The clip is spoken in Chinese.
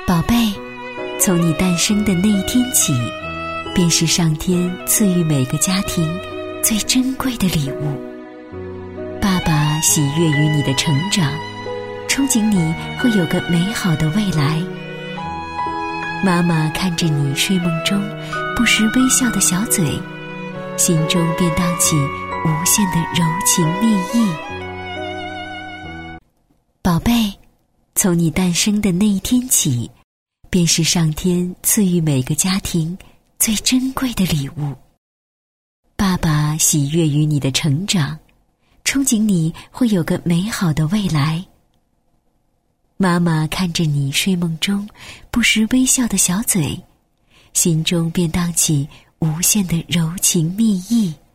宝贝，从你诞生的那一天起，便是上天赐予每个家庭最珍贵的礼物。爸爸喜悦于你的成长，憧憬你会有个美好的未来。妈妈看着你睡梦中不时微笑的小嘴，心中便荡起无限的柔情蜜意。宝贝，从你诞生的那一天起，便是上天赐予每个家庭最珍贵的礼物。爸爸喜悦于你的成长，憧憬你会有个美好的未来。妈妈看着你睡梦中不时微笑的小嘴，心中便荡起无限的柔情蜜意。